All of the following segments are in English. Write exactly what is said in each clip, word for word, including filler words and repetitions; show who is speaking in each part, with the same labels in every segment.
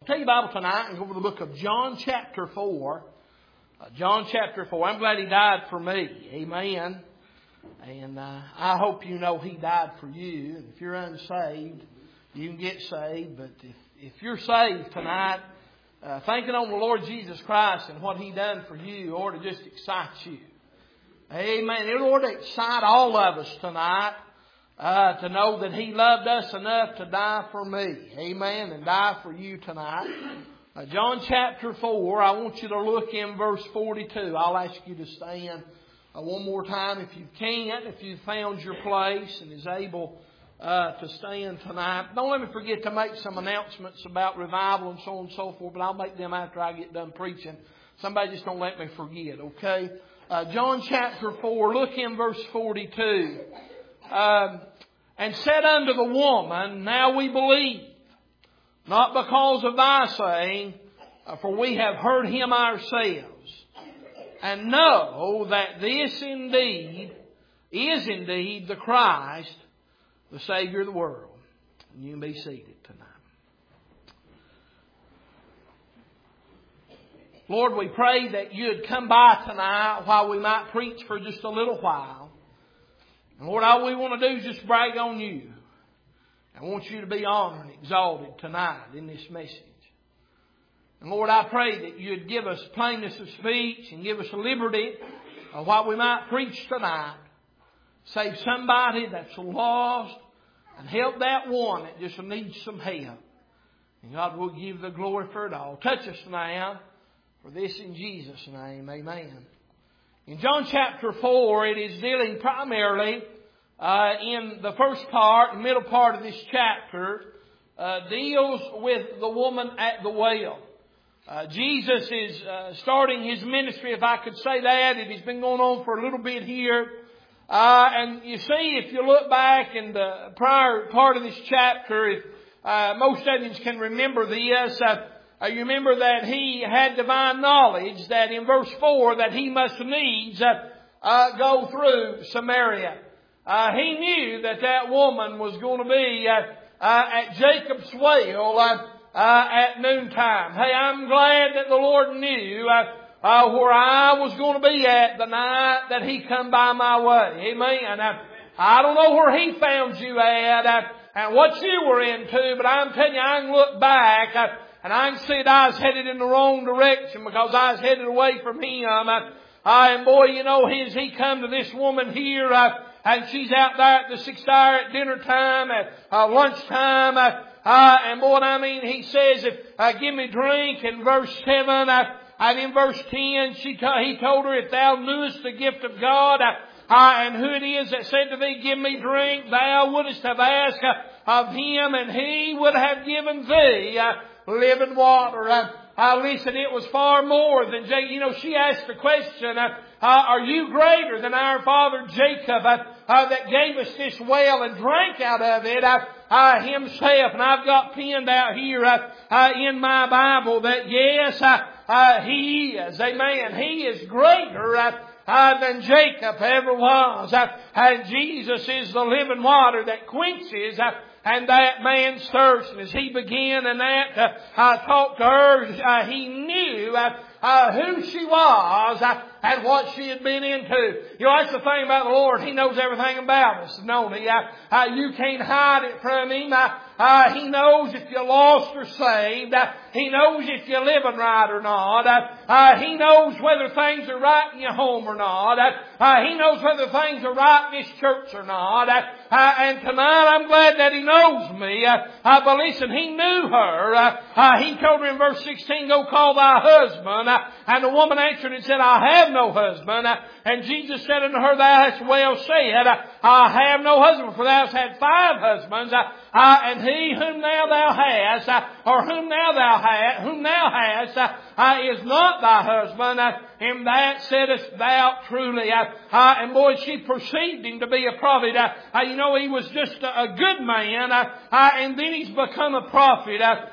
Speaker 1: Take your Bible tonight and go over the book of John chapter four. Uh, John chapter four. I'm glad He died for me. Amen. And uh, I hope you know He died for you. And if you're unsaved, you can get saved. But if, if you're saved tonight, uh, thinking on the Lord Jesus Christ and what He done for you ought to just excite you. Amen. It ought to excite all of us tonight. Uh, to know that He loved us enough to die for me. Amen. And die for you tonight. Uh, John chapter four, I want you to look in verse forty-two. I'll ask you to stand uh, one more time if you can, if you've found your place and is able uh, to stand tonight. Don't let me forget to make some announcements about revival and so on and so forth, but I'll make them after I get done preaching. Somebody just don't let me forget, okay? Uh, John chapter four, look in verse forty-two. Um, and said unto the woman, Now we believe, not because of thy saying, for we have heard him ourselves, and know that this indeed is indeed the Christ, the Savior of the world. And you can be seated tonight. Lord, we pray that you'd come by tonight while we might preach for just a little while. And Lord, all we want to do is just brag on you. I want you to be honored and exalted tonight in this message. And Lord, I pray that you'd give us plainness of speech and give us liberty of what we might preach tonight. Save somebody that's lost and help that one that just needs some help. And God will give the glory for it all. Touch us now for this in Jesus' name. Amen. In John chapter four, it is dealing primarily uh, in the first part, the middle part of this chapter, uh, deals with the woman at the well. Uh, Jesus is uh, starting His ministry, if I could say that. It has been going on for a little bit here. Uh, and you see, if you look back in the prior part of this chapter, if uh, most of you can remember this, uh, Uh, you remember that He had divine knowledge that in verse four that He must needs uh, uh, go through Samaria. Uh, he knew that that woman was going to be uh, uh, at Jacob's well uh, uh, at noontime. Hey, I'm glad that the Lord knew uh, uh, where I was going to be at the night that He come by my way. Amen. Uh, I don't know where He found you at uh, and what you were into, but I'm telling you, I can look back uh, and I can see that I was headed in the wrong direction because I was headed away from Him. Uh, uh, and boy, you know, His, He come to this woman here, uh, and she's out there at the sixth hour at dinner time, at uh, lunchtime. Uh, uh, and boy, I mean, He says, if, uh, give me drink in verse seven. Uh, and in verse ten, she t- He told her, if thou knewest the gift of God, uh, uh, and who it is that said to thee, give me drink, thou wouldest have asked uh, of Him, and He would have given thee uh, living water. Uh, uh, listen, it was far more than Jacob. You know, she asked the question, uh, uh, are you greater than our father Jacob uh, uh, that gave us this well and drank out of it uh, uh, himself? And I've got penned out here uh, uh, in my Bible that yes, uh, uh, He is. Amen. He is greater uh, uh, than Jacob ever was. Uh, and Jesus is the living water that quenches uh, and that man's thirst. And as he began and that uh, uh, talked to her, uh, he knew uh, uh, who she was uh, and what she had been into. You know, that's the thing about the Lord. He knows everything about us, don't He? Uh, uh, you can't hide it from Him. Uh, uh, he knows if you're lost or saved. Uh, he knows if you're living right or not. Uh, uh, he knows whether things are right in your home or not. Uh, uh, he knows whether things are right in this church or not. Uh, uh, and tonight I'm glad that He knows me. Uh, uh, but listen, He knew her. Uh, uh, he told her in verse sixteen, go call thy husband. Uh, and the woman answered and said, I have no husband. Uh, and Jesus said unto her, thou hast well said, uh, I have no husband, for thou hast had five husbands. Uh, uh, and he whom now thou hast, uh, or whom now thou hast, whom thou hast, uh, uh, is not thy husband. Uh, in that saidest thou truly. Uh, uh, and boy, she perceived him to be a prophet. Uh, uh, you know, he was just a, a good man, uh, uh, and then he's become a prophet. Uh,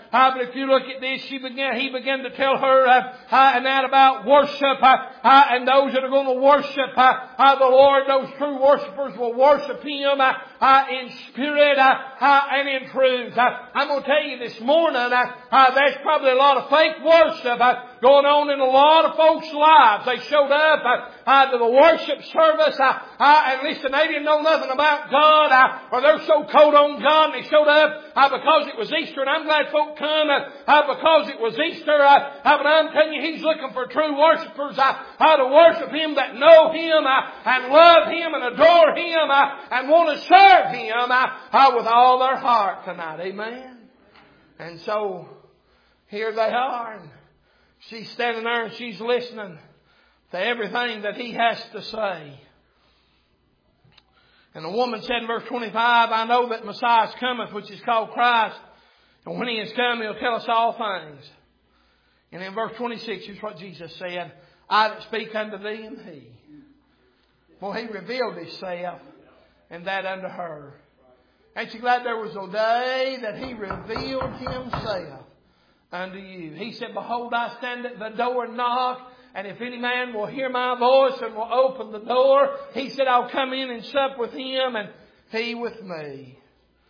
Speaker 1: uh, but if you look at this, she began, he began to tell her uh, uh, and that about worship, uh, uh, and those that are going to worship uh, uh, the Lord, those true worshipers will worship Him uh, uh, in spirit uh, uh, and in truth. Uh, I'm going to tell you this morning, uh, uh, there's probably a lot of fake worship uh, going on in a lot of folks' lives. They showed up uh, uh, to the worship service, uh, uh, and listen, they didn't know nothing about God, uh, or they're so cold on God, and they showed up uh, because it was Easter, and I'm glad folk come uh, uh, because it was Easter, uh, uh, but I'm telling you, He's looking for true worshipers uh, uh, to worship Him, that know Him uh, and love Him and adore Him uh, and want to serve Him uh, uh, with all their heart tonight. Amen? And so, here they are, and she's standing there and she's listening to everything that He has to say. And the woman said in verse twenty-five, I know that Messiah cometh, which is called Christ. And when He is come, He'll tell us all things. And in verse twenty-six, here's what Jesus said. I that speak unto thee am He. Well, He revealed Himself and that unto her. Ain't you glad there was a day that He revealed Himself unto you? He said, behold, I stand at the door and knock. And if any man will hear my voice and will open the door, He said, I'll come in and sup with him and he with me.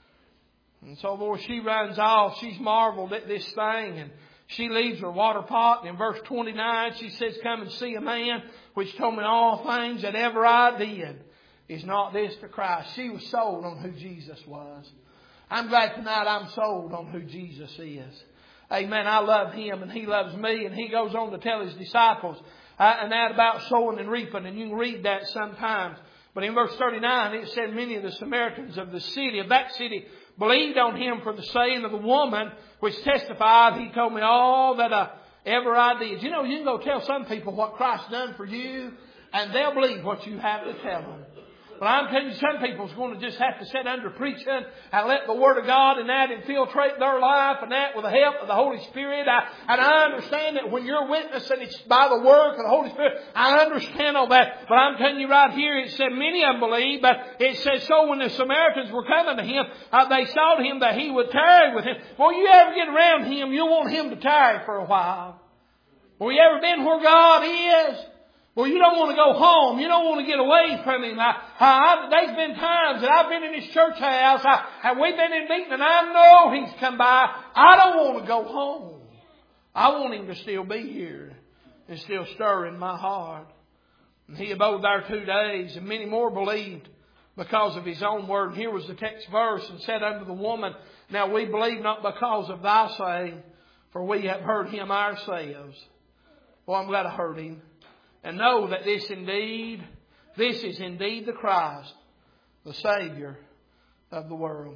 Speaker 1: And so, Lord, she runs off. She's marveled at this thing. And she leaves her water pot. And in verse twenty-nine, she says, come and see a man which told me all things that ever I did. Is not this the Christ? She was sold on who Jesus was. I'm glad tonight I'm sold on who Jesus is. Amen. I love Him and He loves me. And He goes on to tell His disciples uh, and that about sowing and reaping. And you can read that sometimes. But in verse thirty-nine it said many of the Samaritans of the city, of that city, believed on Him for the saying of the woman which testified, He told me all that uh, ever I did. You know, you can go tell some people what Christ done for you and they'll believe what you have to tell them. But I'm telling you, some people's going to just have to sit under preaching and let the Word of God and that infiltrate their life and that with the help of the Holy Spirit. I, and I understand that when you're witnessing, it's by the work of the Holy Spirit. I understand all that. But I'm telling you right here, it said many of them believed, but it says so when the Samaritans were coming to Him, uh, they saw Him that He would tarry with Him. Well, you ever get around Him, you want Him to tarry for a while. Well, you ever been where God is? Well, you don't want to go home. You don't want to get away from Him. I, I, there's been times that I've been in His church house I, and we've been in meeting and I know He's come by. I don't want to go home. I want Him to still be here and still stir in my heart. And He abode there two days and many more believed because of His own word. And here was the text verse and said unto the woman, now we believe not because of thy saying, for we have heard Him ourselves. Well, I'm glad I heard Him. And know that this indeed, this is indeed the Christ, the Savior of the world.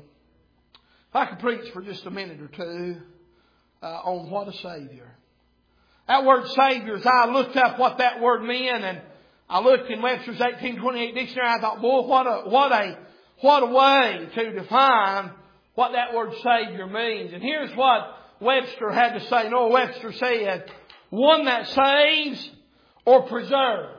Speaker 1: If I could preach for just a minute or two uh, on what a Savior. That word Savior, as I looked up what that word meant, and I looked in Webster's eighteen twenty-eight dictionary, I thought, boy, what a, what a, what a way to define what that word Savior means. And here's what Webster had to say. Noah Webster said, one that saves or preserves,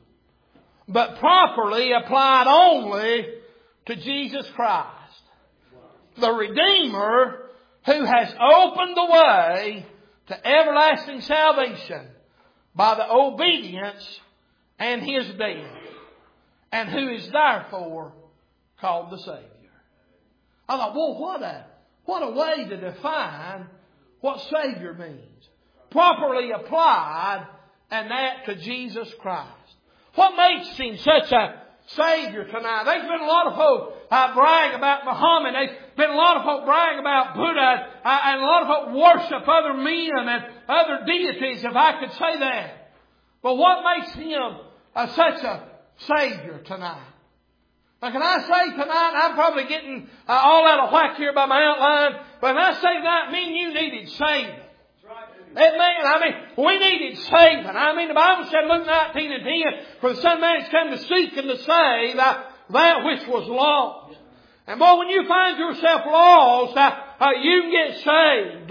Speaker 1: but properly applied only to Jesus Christ, the Redeemer who has opened the way to everlasting salvation by the obedience and His death, and who is therefore called the Savior. I thought, well, what a, what a way to define what Savior means. Properly applied, and that to Jesus Christ. What makes Him such a Savior tonight? There's been a lot of folk uh, brag about Muhammad. There's been a lot of folk brag about Buddha. Uh, and a lot of folk worship other men and other deities, if I could say that. But what makes Him uh, such a Savior tonight? Now, can I say tonight, I'm probably getting uh, all out of whack here by my outline, but when I say tonight, me and you needed saving. Amen. I mean, we needed saving. I mean, the Bible said, Luke nineteen and ten, for the Son of Man has come to seek and to save that, that which was lost. And boy, when you find yourself lost, uh, uh, you can get saved. Uh,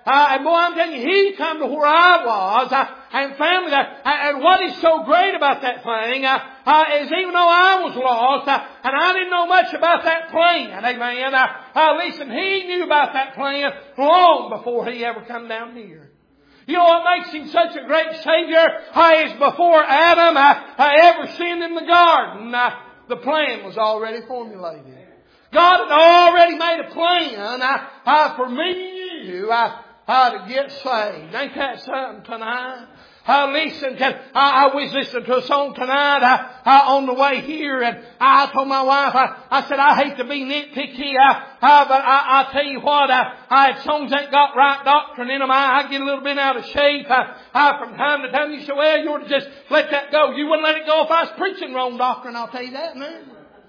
Speaker 1: uh, and boy, I'm telling you, He come to where I was, uh, and family, uh, and what is so great about that thing, uh, uh, is even though I was lost, uh, and I didn't know much about that plan, amen, uh, uh, listen, He knew about that plan long before He ever come down here. You know what makes Him such a great Savior? Uh, is before Adam uh, uh, ever sinned in the garden, uh, the plan was already formulated. God had already made a plan uh, uh, for me and you uh, uh, to get saved. Ain't that something tonight? Uh, listen, can, I, I was listening to a song tonight uh, uh, on the way here, and I told my wife, I, I said, I hate to be nitpicky, uh, uh, but I, I tell you what, uh, uh, songs ain't got right doctrine in them. I, I get a little bit out of shape uh, uh, from time to time. You say, well, you ought to just let that go. You wouldn't let it go if I was preaching wrong doctrine, I'll tell you that, man.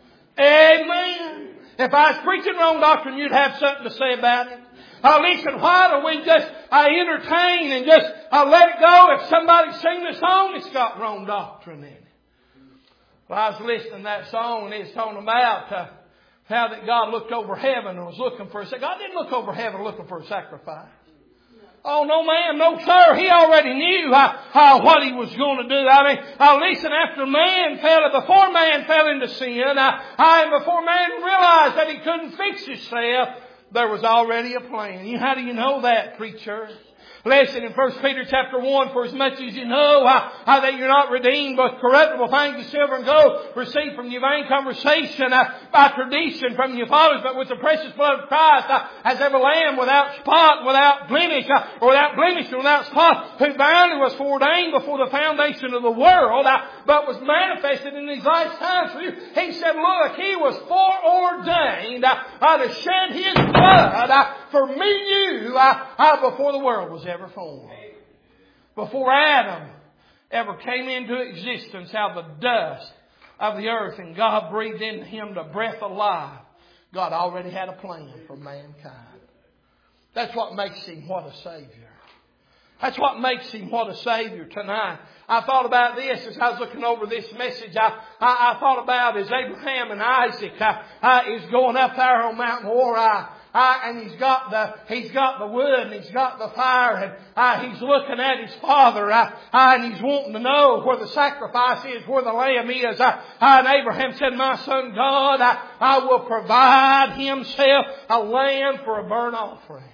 Speaker 1: Amen. If I was preaching wrong doctrine, you'd have something to say about it. Uh, listen, why don't we just uh, entertain and just uh, let it go if somebody sings a song that's got wrong doctrine in it? Well, I was listening to that song and it's talking about uh, how that God looked over heaven and was looking for a sacrifice. God didn't look over heaven looking for a sacrifice. Oh, no, ma'am, no, sir. He already knew uh, uh, what He was going to do. I mean, uh, listen, after man fell, before man fell into sin, uh, uh, and before man realized that he couldn't fix himself, there was already a plan. You, how do you know that, preacher? Listen, in First Peter chapter one, for as much as you know uh, uh, that you're not redeemed with corruptible things of silver and gold received from your vain conversation uh, by tradition from your fathers, but with the precious blood of Christ, uh, as every lamb without spot, without blemish, uh, or without blemish, or without spot, who boundly was foreordained before the foundation of the world, uh, but was manifested in these last times for you. He said, look, He was foreordained uh, uh, to shed His blood uh, for me and you uh, uh, before the world was ever formed. Before Adam ever came into existence out of the dust of the earth and God breathed into him the breath of life, God already had a plan for mankind. That's what makes Him what a Savior. That's what makes Him what a Savior tonight. I thought about this as I was looking over this message. I, I, I thought about as Abraham and Isaac uh, uh, is going up there on Mount Moriah. Uh, and he's got the he's got the wood and he's got the fire and uh, he's looking at his father uh, uh, and he's wanting to know where the sacrifice is, where the lamb is. Uh, uh, and Abraham said, "My son God, I, I will provide Himself a lamb for a burnt offering."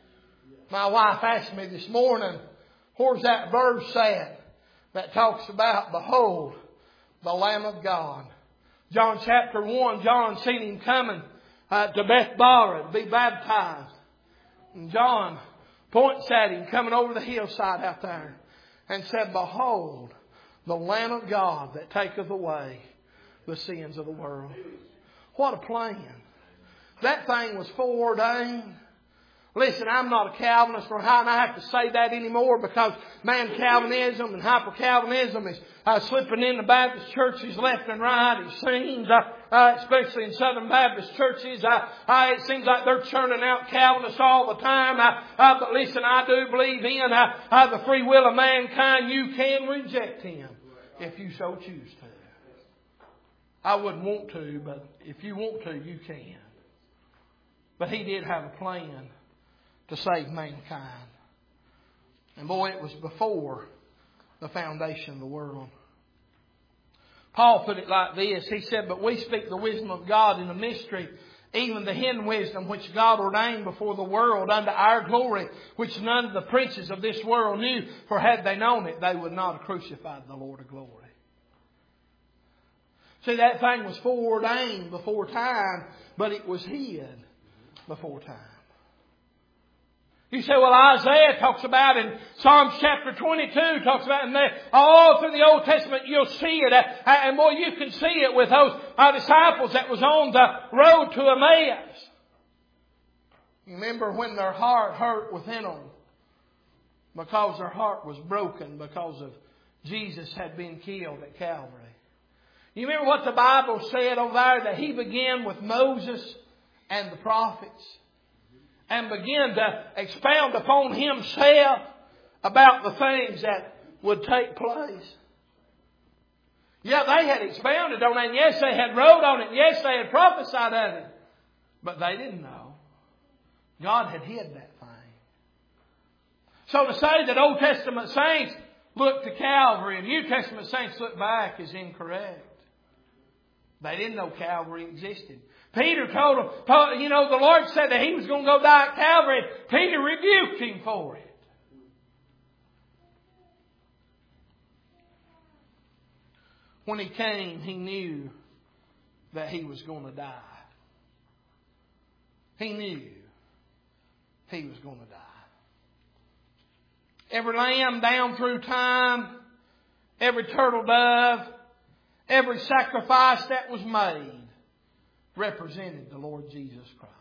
Speaker 1: My wife asked me this morning, "Where's that verse at that talks about, behold, the Lamb of God?" John chapter one, John seen Him coming Uh, to Bethbara to be baptized. And John points at Him coming over the hillside out there and said, "Behold, the Lamb of God that taketh away the sins of the world." What a plan. That thing was foreordained. Listen, I'm not a Calvinist, or how, and I have to say that anymore because, man, Calvinism and hyper-Calvinism is uh, slipping in the Baptist churches left and right. It seems, uh, uh, especially in Southern Baptist churches, uh, uh, it seems like they're churning out Calvinists all the time. Uh, uh, but listen, I do believe in uh, uh, the free will of mankind. You can reject Him if you so choose to. I wouldn't want to, but if you want to, you can. But He did have a plan to save mankind. And boy, it was before the foundation of the world. Paul put it like this. He said, "But we speak the wisdom of God in a mystery, even the hidden wisdom which God ordained before the world unto our glory, which none of the princes of this world knew. For had they known it, they would not have crucified the Lord of glory." See, that thing was foreordained before time, but it was hid before time. You say, well, Isaiah talks about in Psalms chapter twenty-two, talks about in there, all through the Old Testament, you'll see it. And boy, you can see it with those uh, disciples that was on the road to Emmaus. You remember when their heart hurt within them because their heart was broken because of Jesus had been killed at Calvary. You remember what the Bible said over there, that He began with Moses and the prophets and began to expound upon Himself about the things that would take place. Yeah, they had expounded on it, and yes, they had wrote on it, and yes, they had prophesied of it. But they didn't know. God had hid that thing. So to say that Old Testament saints look to Calvary and New Testament saints look back is incorrect. They didn't know Calvary existed. Peter told them, you know, the Lord said that He was going to go die at Calvary. Peter rebuked Him for it. When He came, He knew that He was going to die. He knew He was going to die. Every lamb down through time, every turtle dove, every sacrifice that was made represented the Lord Jesus Christ.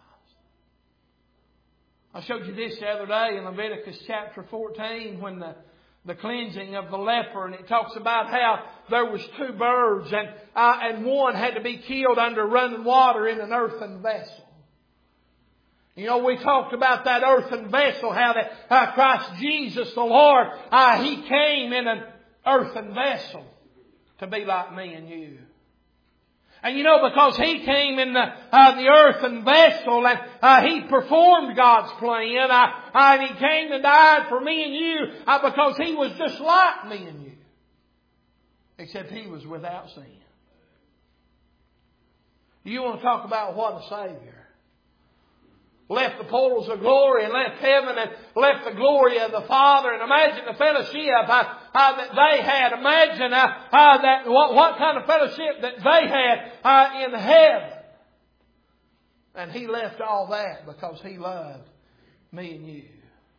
Speaker 1: I showed you this the other day in Leviticus chapter fourteen when the, the cleansing of the leper, and it talks about how there was two birds and, uh, and one had to be killed under running water in an earthen vessel. You know, we talked about that earthen vessel, how that uh, Christ Jesus the Lord, uh, He came in an earthen vessel to be like me and you. And you know, because He came in the, uh, the earthen vessel and uh, He performed God's plan, uh, uh, and He came and died for me and you uh, because He was just like me and you. Except He was without sin. You want to talk about what a Savior. Left the portals of glory and left heaven and left the glory of the Father. And imagine the fellowship uh, uh, that they had. Imagine uh, uh, that what, what kind of fellowship that they had uh, in heaven. And He left all that because He loved me and you.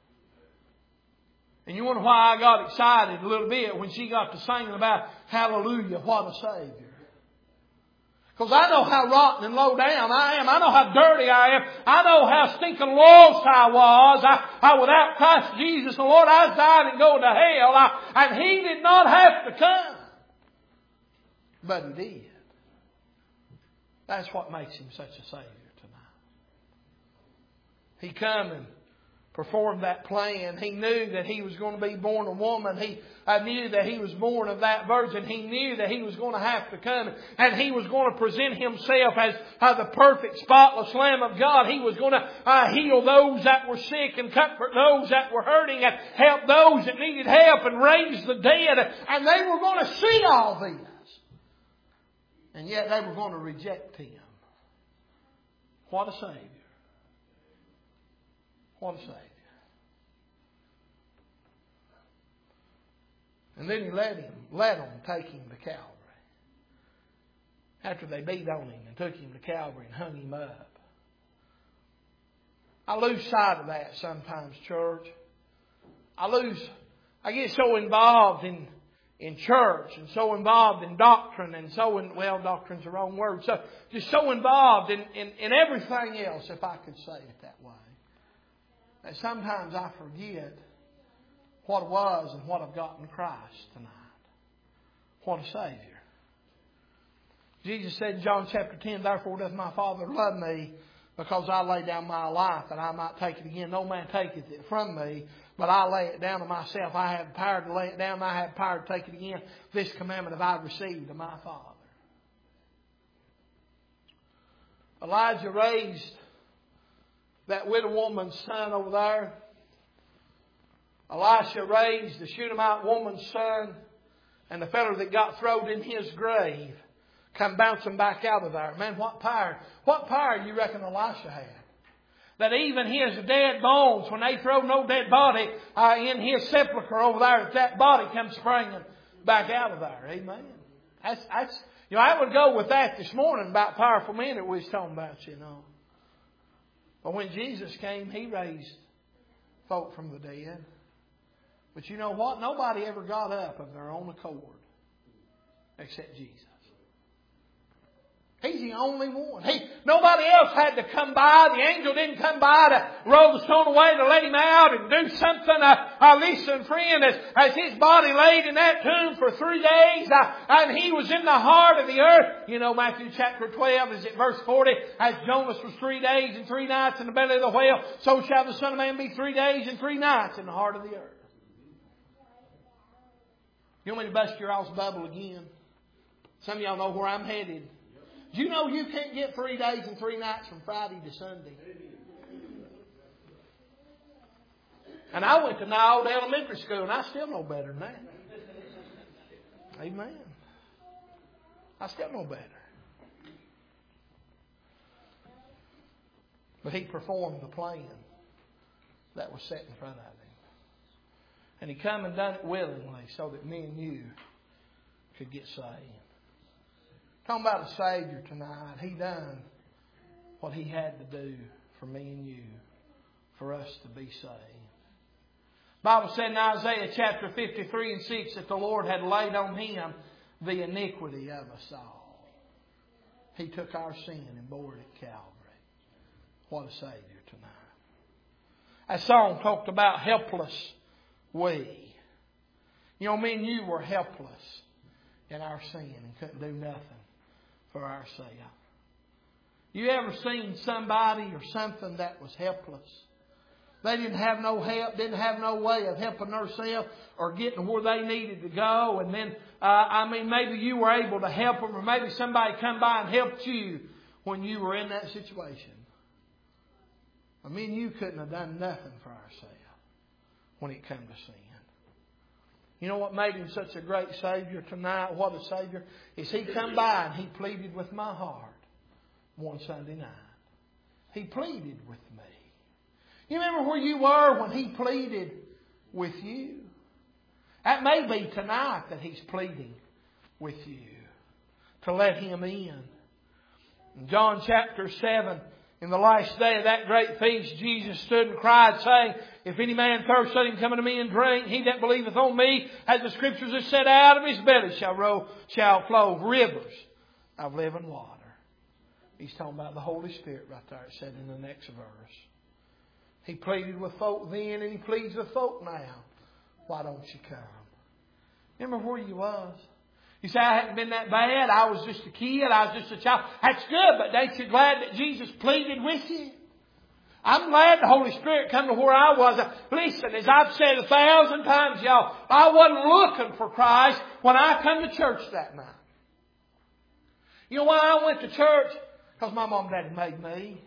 Speaker 1: And you wonder why I got excited a little bit when she got to singing about hallelujah, what a Savior. Because I know how rotten and low down I am. I know how dirty I am. I know how stinking lost I was. I, I without Christ Jesus, the Lord, I was dying and going to hell. I, and He did not have to come. But He did. That's what makes Him such a Savior tonight. He come and performed that plan. He knew that He was going to be born a woman. He I knew that He was born of that virgin. He knew that He was going to have to come and He was going to present Himself as uh, the perfect, spotless Lamb of God. He was going to uh, heal those that were sick and comfort those that were hurting and help those that needed help and raise the dead. And they were going to see all this. And yet they were going to reject Him. What a Savior. What a Savior. And then He let him, let them take Him to Calvary. After they beat on Him and took Him to Calvary and hung Him up. I lose sight of that sometimes, church. I lose, I get so involved in, in church and so involved in doctrine and so in, well, doctrine's the wrong word. So just so involved in, in, in everything else, if I could say it that way. That sometimes I forget what it was and what I've got in Christ tonight. What a Savior. Jesus said in John chapter ten, therefore doth my Father love me, because I lay down my life that I might take it again. No man taketh it from me, but I lay it down of myself. I have power to lay it down, I have power to take it again. This commandment have I received of my Father. Elijah raised that widow woman's son over there. Elisha raised the Shunammite woman's son. And the fellow that got thrown in his grave come bouncing back out of there. Man, what power. What power you reckon Elisha had? That even his dead bones, when they throw no dead body uh, in his sepulchre over there, that that body comes springing back out of there. Amen. That's, that's, you know, I would go with that this morning about powerful men that we was talking about, you know. But when Jesus came, He raised folk from the dead. But you know what? Nobody ever got up of their own accord except Jesus. He's the only one. He, nobody else had to come by. The angel didn't come by to roll the stone away to let Him out and do something. Uh, uh, listen, friend, as, as His body laid in that tomb for three days uh, and He was in the heart of the earth. You know, Matthew chapter twelve, is it verse forty? As Jonas was three days and three nights in the belly of the whale, so shall the Son of Man be three days and three nights in the heart of the earth. You want me to bust your all's bubble again? Some of y'all know where I'm headed. Do you know you can't get three days and three nights from Friday to Sunday? And I went to Niall Elementary School, and I still know better than that. Amen. I still know better. But He performed the plan that was set in front of Him. And He come and done it willingly so that me and you could get saved. Talking about a Savior tonight. He done what He had to do for me and you, for us to be saved. The Bible said in Isaiah chapter fifty-three and six that the Lord had laid on Him the iniquity of us all. He took our sin and bore it at Calvary. What a Savior tonight. That song talked about helpless we. You know, me and you were helpless in our sin and couldn't do nothing for ourselves. You ever seen somebody or something that was helpless? They didn't have no help, didn't have no way of helping themselves or getting where they needed to go. And then, uh, I mean, maybe you were able to help them, or maybe somebody come by and helped you when you were in that situation. I mean, you couldn't have done nothing for ourselves when it came to sin. You know what made Him such a great Savior tonight? What a Savior. Is He come by and He pleaded with my heart one Sunday night. He pleaded with me. You remember where you were when He pleaded with you? That may be tonight that He's pleading with you to let Him in. In John chapter seven, in the last day of that great feast, Jesus stood and cried, saying, If any man thirst, let him come unto me and drink. He that believeth on me, as the Scriptures have said, out of his belly shall roll, shall flow rivers of living water. He's talking about the Holy Spirit right there, it said in the next verse. He pleaded with folk then, and He pleads with folk now. Why don't you come? Remember where you was. You say, I hadn't been that bad. I was just a kid. I was just a child. That's good, but ain't you glad that Jesus pleaded with you? I'm glad the Holy Spirit come to where I was. Listen, as I've said a thousand times, y'all, I wasn't looking for Christ when I come to church that night. You know why I went to church? Because my mom and daddy made me.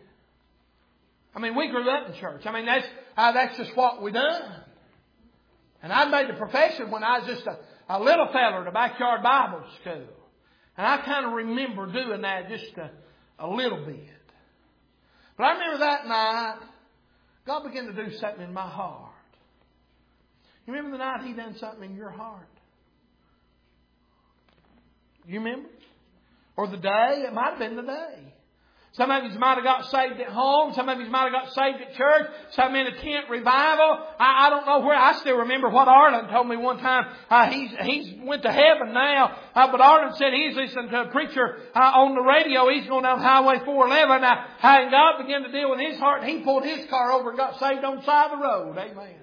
Speaker 1: I mean, we grew up in church. I mean, that's uh, that's just what we done. And I made the profession when I was just a, a little feller at a backyard Bible school. And I kind of remember doing that just a, a little bit. But I remember that night, God began to do something in my heart. You remember the night He done something in your heart? You remember? Or the day? It might have been the day. Some of you might have got saved at home. Some of you might have got saved at church. Some in a tent revival. I, I don't know where. I still remember what Arlen told me one time. Uh, he's he's went to heaven now. Uh, but Arlen said he's listening to a preacher uh, on the radio. He's going down Highway four eleven. Uh, and God began to deal with his heart. And he pulled his car over and got saved on the side of the road. Amen.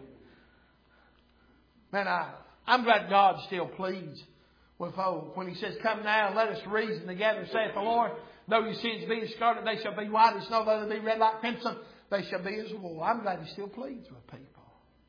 Speaker 1: Man, I, I'm glad God still pleads with folk when He says, Come now and let us reason together, saith the Lord. Though your sins be as scarlet, they shall be white as snow. Though they be red like crimson, they shall be as wool. I'm glad He still pleads with people.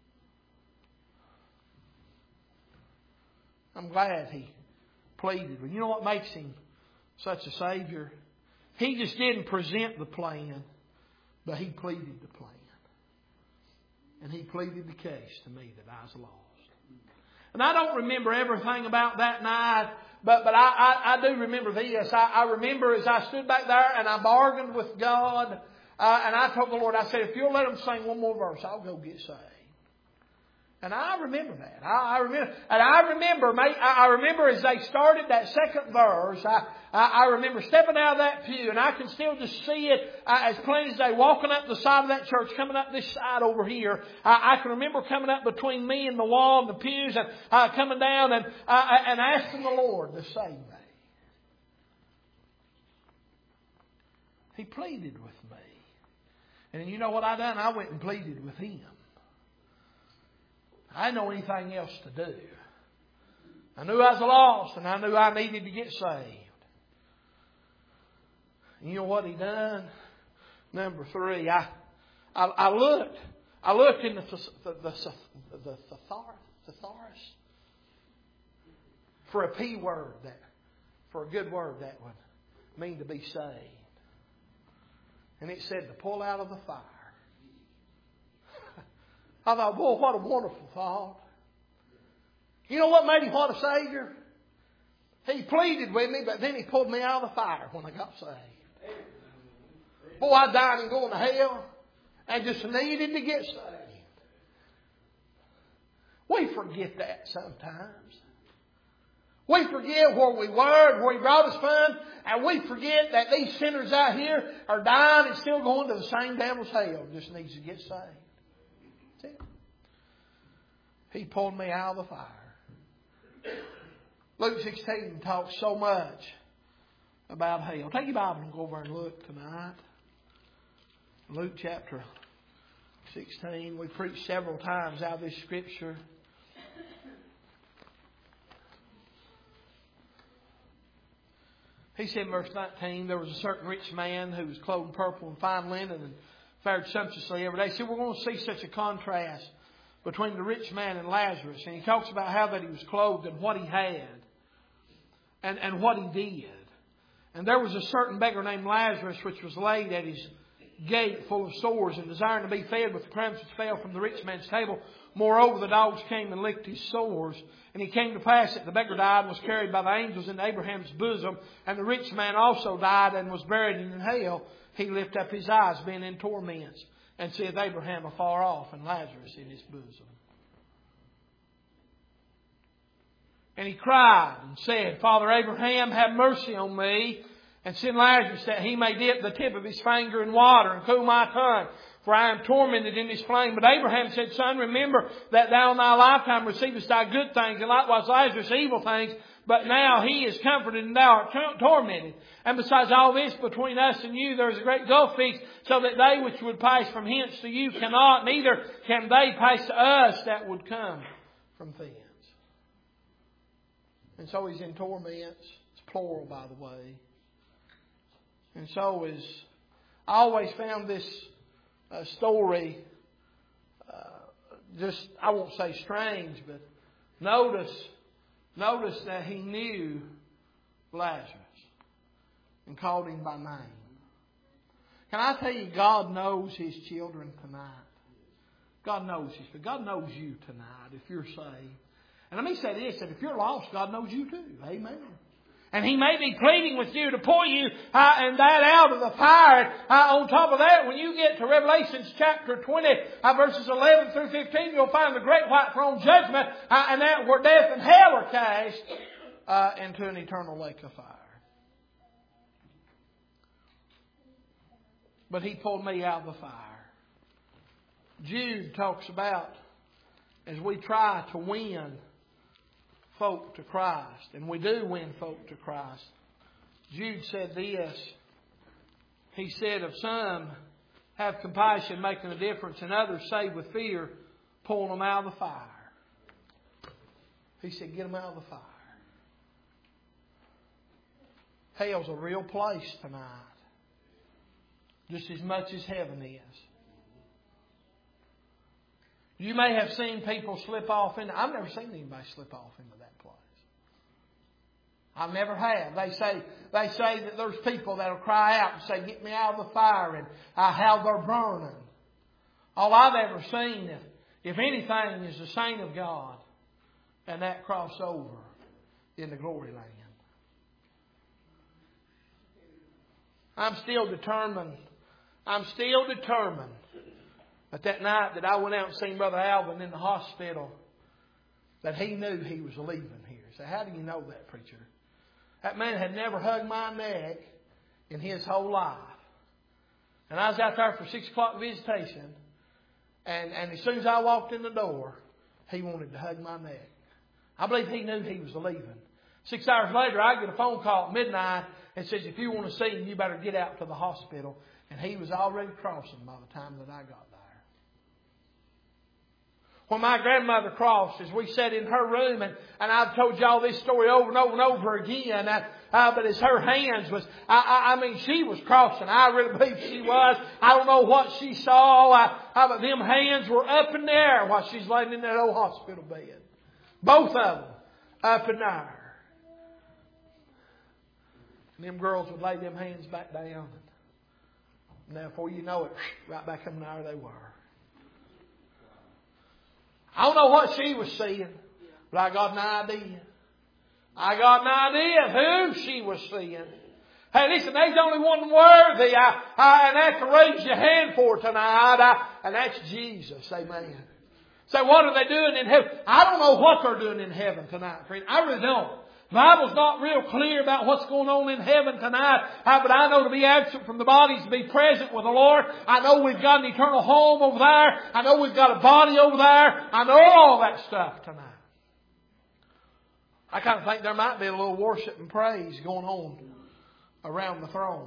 Speaker 1: I'm glad He pleaded. You know what makes Him such a Savior? He just didn't present the plan, but He pleaded the plan. And He pleaded the case to me that I was lost. And I don't remember everything about that night. But but I, I, I do remember this. I, I remember as I stood back there and I bargained with God. Uh, and I told the Lord, I said, if you'll let them sing one more verse, I'll go get saved. And I remember that. I, I remember, and I remember, mate, I, I remember as they started that second verse, I, I, I remember stepping out of that pew, and I can still just see it uh, as plain as day, walking up the side of that church, coming up this side over here. I, I can remember coming up between me and the wall and the pews, and uh, coming down and uh, and asking the Lord to save me. He pleaded with me, and you know what I done? I went and pleaded with Him. I didn't know anything else to do. I knew I was lost, and I knew I needed to get saved. And you know what He done? Number three, I I, I looked. I looked in the the the, the, the thesaurus for a P word that for a good word that would mean to be saved, and it said to pull out of the fire. I thought, boy, what a wonderful thought. You know what made him what a Savior? He pleaded with me, but then he pulled me out of the fire when I got saved. Boy, I died and going to hell and just needed to get saved. We forget that sometimes. We forget where we were and where He brought us from, and we forget that these sinners out here are dying and still going to the same devil's hell. Just needs to get saved. That's it. He pulled me out of the fire. Luke sixteen talks so much about hell. Take your Bible and go over and look tonight. Luke chapter sixteen. We preached several times out of this scripture. He said in verse nineteen, there was a certain rich man who was clothed in purple and fine linen and fared sumptuously every day. See, we're going to see such a contrast between the rich man and Lazarus. And he talks about how that he was clothed and what he had and, and what he did. And there was a certain beggar named Lazarus which was laid at his gate full of sores and desiring to be fed with the crumbs which fell from the rich man's table. Moreover, the dogs came and licked his sores. And it came to pass that the beggar died and was carried by the angels into Abraham's bosom. And the rich man also died and was buried in hell. He lifted up his eyes, being in torments, and seeth Abraham afar off and Lazarus in his bosom. And he cried and said, Father Abraham, have mercy on me, and send Lazarus that he may dip the tip of his finger in water and cool my tongue, for I am tormented in this flame. But Abraham said, Son, remember that thou in thy lifetime receivest thy good things, and likewise Lazarus evil things. But now he is comforted and thou art tormented. And besides all this, between us and you there is a great gulf fixed, so that they which would pass from hence to you cannot, neither can they pass to us that would come from thence. And so he's in torments. It's plural, by the way. And so is, I always found this uh, story uh, just, I won't say strange, but notice, notice that he knew Lazarus and called him by name. Can I tell you, God knows His children tonight. God knows His, but God knows you tonight if you're saved. And let me say this, that if you're lost, God knows you too. Amen. And He may be pleading with you to pull you uh, and that out of the fire. Uh, on top of that, when you get to Revelation chapter twenty, uh, verses eleven through fifteen, you'll find the great white throne judgment, uh, and that where death and hell are cast uh, into an eternal lake of fire. But He pulled me out of the fire. Jude talks about as we try to win folk to Christ, and we do win folk to Christ. Jude said this. He said, of some have compassion, making a difference, and others save with fear, pulling them out of the fire. He said, get them out of the fire. Hell's a real place tonight, just as much as heaven is. You may have seen people slip off into, I've never seen anybody slip off into that place. I never have. They say they say that there's people that'll cry out and say, get me out of the fire, and uh, how they're burning. All I've ever seen, if, if anything, is the saint of God and that cross over in the glory land. I'm still determined. I'm still determined. But that night that I went out and seen Brother Alvin in the hospital, that he knew he was leaving here. So how do you know that, preacher? That man had never hugged my neck in his whole life. And I was out there for six o'clock visitation. And, and as soon as I walked in the door, he wanted to hug my neck. I believe he knew he was leaving. Six hours later, I get a phone call at midnight and says, if you want to see him, you better get out to the hospital. And he was already crossing by the time that I got there. When my grandmother crossed, as we sat in her room, and, and I've told y'all this story over and over and over again, uh, uh, but as her hands was, I, I, I mean, she was crossing. I really believe she was. I don't know what she saw, uh, uh, but them hands were up in the air while she's laying in that old hospital bed. Both of them up in there. And them girls would lay them hands back down. And now, before you know it, right back in there they were. I don't know what she was seeing, but I got an idea. I got an idea of who she was seeing. Hey, listen, there's only one worthy I, I, and I have to raise your hand for tonight, I, and that's Jesus. Amen. So what are they doing in heaven? I don't know what they're doing in heaven tonight, friend. I really don't. The Bible's not real clear about what's going on in heaven tonight. Uh, but I know to be absent from the body is to be present with the Lord. I know we've got an eternal home over there. I know we've got a body over there. I know all that stuff tonight. I kind of think there might be a little worship and praise going on around the throne.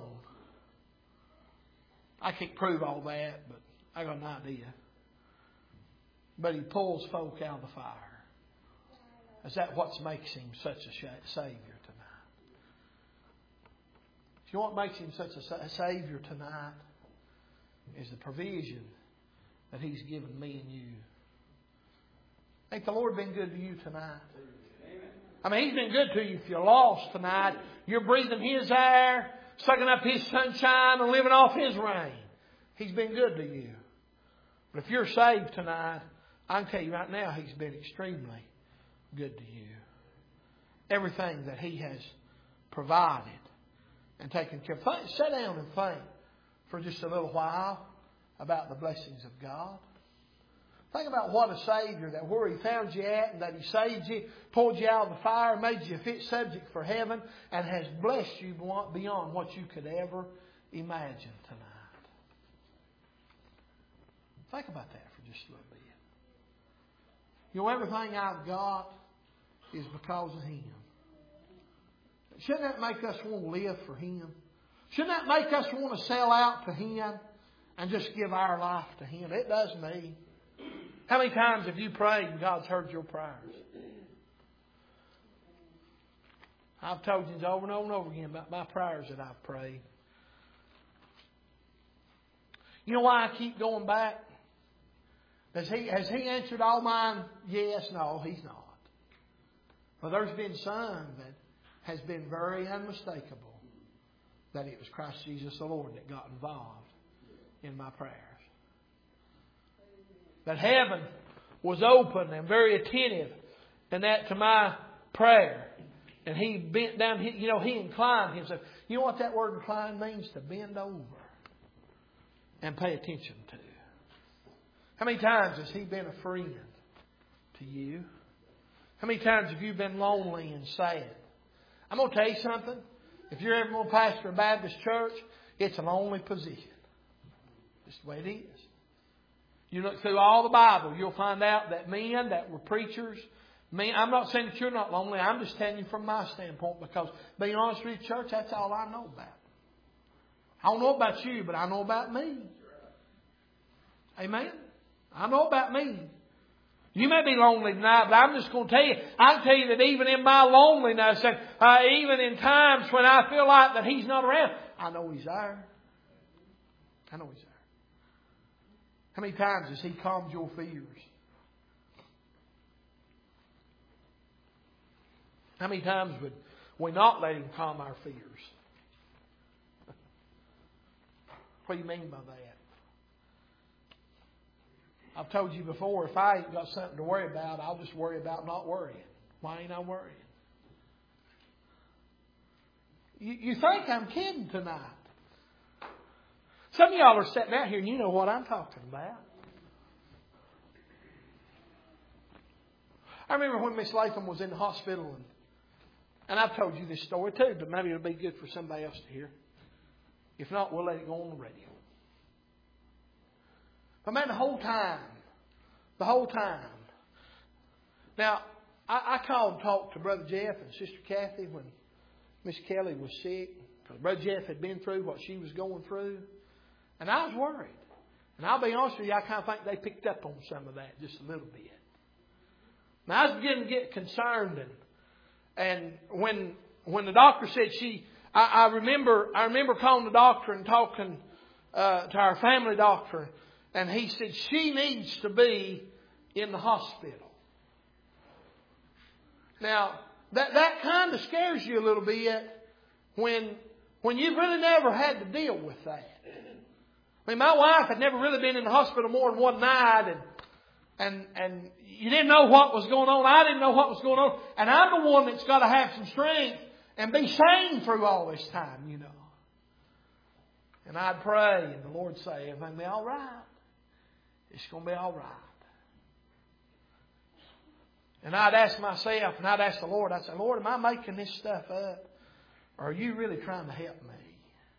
Speaker 1: I can't prove all that, but I got an idea. But He pulls folk out of the fire. Is that what makes Him such a Savior tonight? You know what makes Him such a Savior tonight? Is the provision that He's given me and you. Ain't the Lord been good to you tonight? I mean, He's been good to you if you're lost tonight. You're breathing His air, sucking up His sunshine and living off His rain. He's been good to you. But if you're saved tonight, I can tell you right now, He's been extremely good to you. Everything that He has provided and taken care of. Think, sit down and think for just a little while about the blessings of God. Think about what a Savior, that where He found you at and that He saved you, pulled you out of the fire, made you a fit subject for heaven, and has blessed you beyond what you could ever imagine tonight. Think about that for just a little bit. You know, everything I've got is because of Him. Shouldn't that make us want to live for Him? Shouldn't that make us want to sell out to Him and just give our life to Him? It does me. How many times have you prayed and God's heard your prayers? I've told you over and over and over again about my prayers that I've prayed. You know why I keep going back? Has He, has he answered all mine? Yes, no, He's not. But there's been some that has been very unmistakable that it was Christ Jesus the Lord that got involved in my prayers. That heaven was open and very attentive and that to my prayer. And He bent down, he, you know, He inclined Himself. You know what that word incline means? To bend over and pay attention to. How many times has He been a friend to you? How many times have you been lonely and sad? I'm going to tell you something. If you're ever going to pastor a Baptist church, it's a lonely position. Just the way it is. You look through all the Bible, you'll find out that men that were preachers, men, I'm not saying that you're not lonely. I'm just telling you from my standpoint because, being honest with you, church, that's all I know about. I don't know about you, but I know about me. Amen? I know about me. You may be lonely tonight, but I'm just going to tell you, I can tell you that even in my loneliness, and uh, even in times when I feel like that He's not around, I know He's there. I know He's there. How many times has He calmed your fears? How many times would we not let Him calm our fears? What do you mean by that? I've told you before, if I ain't got something to worry about, I'll just worry about not worrying. Why ain't I worrying? You, you think I'm kidding tonight. Some of y'all are sitting out here and you know what I'm talking about. I remember when Miss Latham was in the hospital, and, and I've told you this story too, but maybe it'll be good for somebody else to hear. If not, we'll let it go on the radio. But man, the whole time, the whole time. Now, I, I called and talked to Brother Jeff and Sister Kathy when Miss Kelly was sick. Because Brother Jeff had been through what she was going through. And I was worried. And I'll be honest with you, I kind of think they picked up on some of that just a little bit. Now, I was beginning to get concerned. And, and when when the doctor said she... I, I remember I remember calling the doctor and talking uh, to our family doctor. And he said, she needs to be in the hospital. Now, that, that kind of scares you a little bit when, when you've really never had to deal with that. I mean, my wife had never really been in the hospital more than one night. And, and, and you didn't know what was going on. I didn't know what was going on. And I'm the one that's got to have some strength and be sane through all this time, you know. And I'd pray, and the Lord would say, everything will be all right. It's going to be all right. And I'd ask myself, and I'd ask the Lord, I'd say, Lord, am I making this stuff up? Or are you really trying to help me?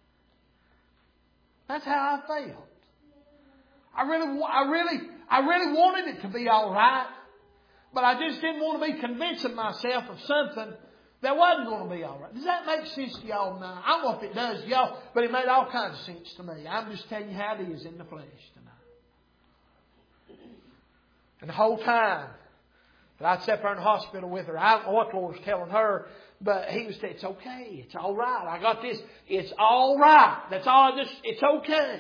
Speaker 1: That's how I felt. I really, I really, I really wanted it to be all right. But I just didn't want to be convincing myself of something that wasn't going to be all right. Does that make sense to y'all now? I don't know if it does to y'all, but it made all kinds of sense to me. I'm just telling you how it is in the flesh tonight. And the whole time that I'd sit there in the hospital with her, I don't know what the Lord was telling her, but He was saying, it's okay, it's all right. I got this, it's all right. That's all I just, it's okay.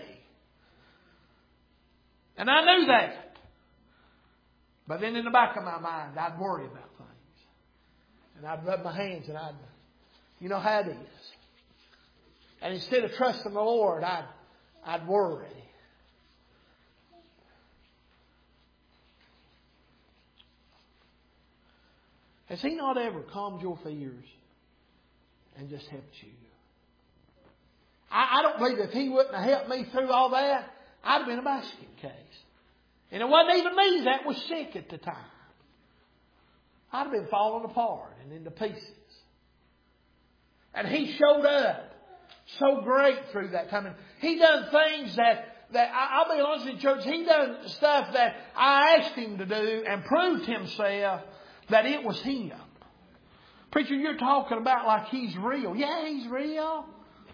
Speaker 1: And I knew that. But then in the back of my mind, I'd worry about things. And I'd rub my hands and I'd, you know how it is. And instead of trusting the Lord, I'd, I'd worry. Has He not ever calmed your fears and just helped you? I, I don't believe if He wouldn't have helped me through all that, I'd have been a basket case. And it wasn't even me that was sick at the time. I'd have been falling apart and into pieces. And He showed up so great through that time. And He done things that, that I, I'll be honest with you, church, He done stuff that I asked Him to do and proved Himself that it was Him. Preacher, you're talking about like He's real. Yeah, He's real.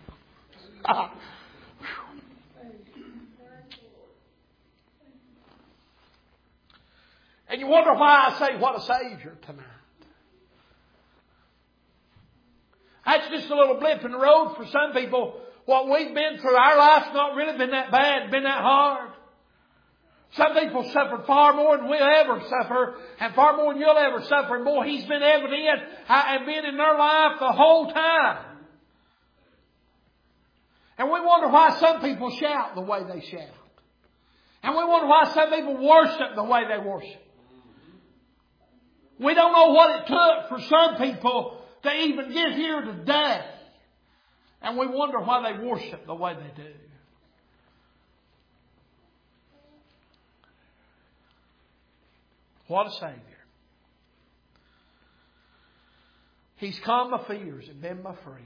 Speaker 1: And you wonder why I say, what a Savior tonight. That's just a little blip in the road for some people. What we've been through, our life's not really been that bad, been that hard. Some people suffered far more than we'll ever suffer, and far more than you'll ever suffer. And boy, He's been evident and been in their life the whole time. And we wonder why some people shout the way they shout. And we wonder why some people worship the way they worship. We don't know what it took for some people to even get here today. And we wonder why they worship the way they do. What a Savior. He's calmed my fears and been my friend.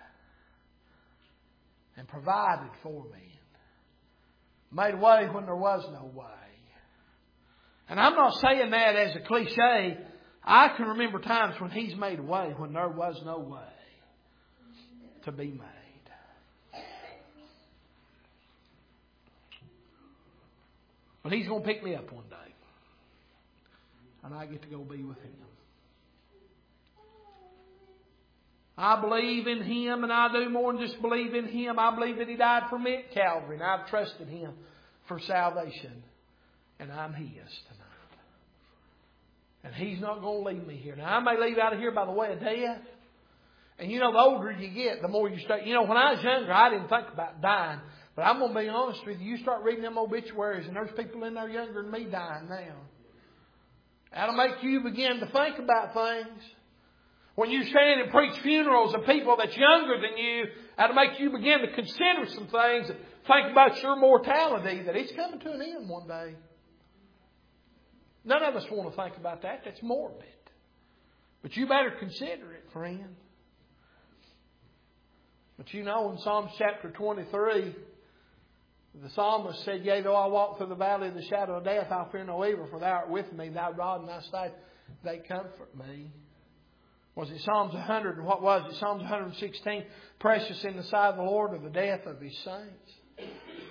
Speaker 1: And provided for me. Made a way when there was no way. And I'm not saying that as a cliche. I can remember times when He's made a way when there was no way to be made. But He's going to pick me up one day. And I get to go be with Him. I believe in Him, and I do more than just believe in Him. I believe that He died for me at Calvary, and I've trusted Him for salvation. And I'm His tonight. And He's not going to leave me here. Now, I may leave out of here by the way of death. And you know, the older you get, the more you start. You know, when I was younger, I didn't think about dying. But I'm going to be honest with you. You start reading them obituaries, and there's people in there younger than me dying now. That'll make you begin to think about things. When you stand and preach funerals of people that's younger than you, that'll make you begin to consider some things and think about your mortality, that it's coming to an end one day. None of us want to think about that. That's morbid. But you better consider it, friend. But you know, in Psalms chapter twenty-three, the psalmist said, yea, though I walk through the valley of the shadow of death, I'll fear no evil, for Thou art with me. Thy rod and Thy staff, they comfort me. Was it Psalms one hundred? And what was it? Psalms one hundred sixteen. Precious in the sight of the Lord are the death of His saints.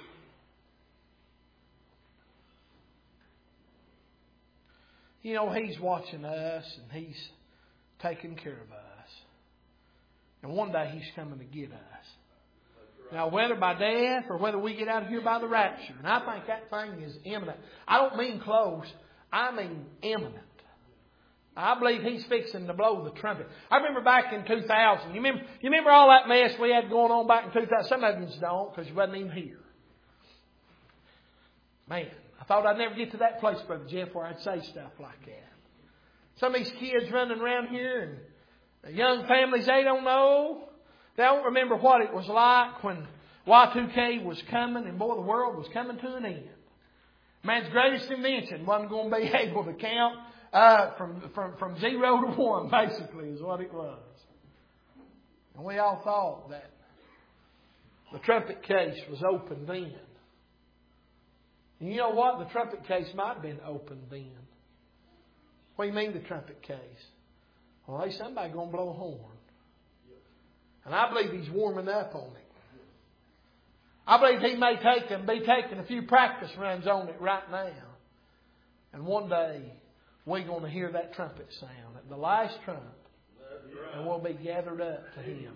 Speaker 1: You know, He's watching us and He's taking care of us. And one day He's coming to get us. Now, whether by death or whether we get out of here by the rapture. And I think that thing is imminent. I don't mean close. I mean imminent. I believe He's fixing to blow the trumpet. I remember back in two thousand. You remember, you remember all that mess we had going on back in two thousand? Some of you don't because you wasn't even here. Man, I thought I'd never get to that place, Brother Jeff, where I'd say stuff like that. Some of these kids running around here and young families, they don't know. They don't remember what it was like when Y two K was coming and, boy, the world was coming to an end. Man's greatest invention wasn't going to be able to count uh, from, from, from zero to one, basically, is what it was. And we all thought that the trumpet case was open then. And you know what? The trumpet case might have been open then. What do you mean the trumpet case? Well, there's somebody going to blow a horn. And I believe he's warming up on it. I believe he may take and be taking a few practice runs on it right now. And one day we're going to hear that trumpet sound at the last trump. And we'll be gathered up to Him.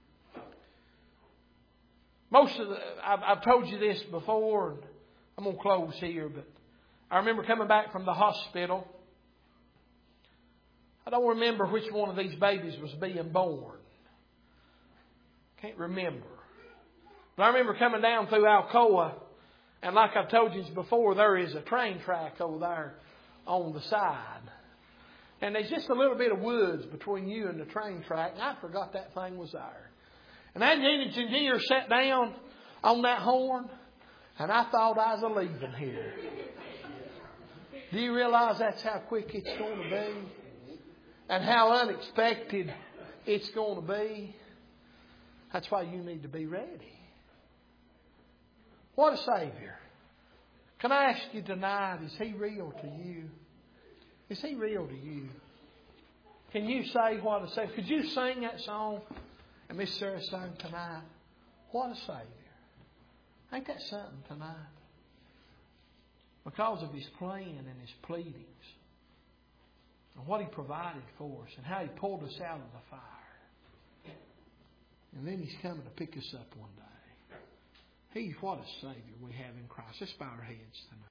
Speaker 1: Most of the, I've, I've told you this before, and I'm going to close here, but I remember coming back from the hospital. I don't remember which one of these babies was being born. Can't remember. But I remember coming down through Alcoa, and like I've told you before, there is a train track over there on the side. And there's just a little bit of woods between you and the train track, and I forgot that thing was there. And that engineer sat down on that horn, and I thought I was a leaving here. Do you realize that's how quick it's going to be? And how unexpected it's going to be? That's why you need to be ready. What a Savior. Can I ask you tonight, is He real to you? Is He real to you? Can you say what a Savior? Could you sing that song? And Miss Sarah sang tonight. What a Savior. Ain't that something tonight? Because of His plan and His pleadings. And what He provided for us. And how He pulled us out of the fire. And then He's coming to pick us up one day. He's what a Savior we have in Christ. Let's bow our heads tonight.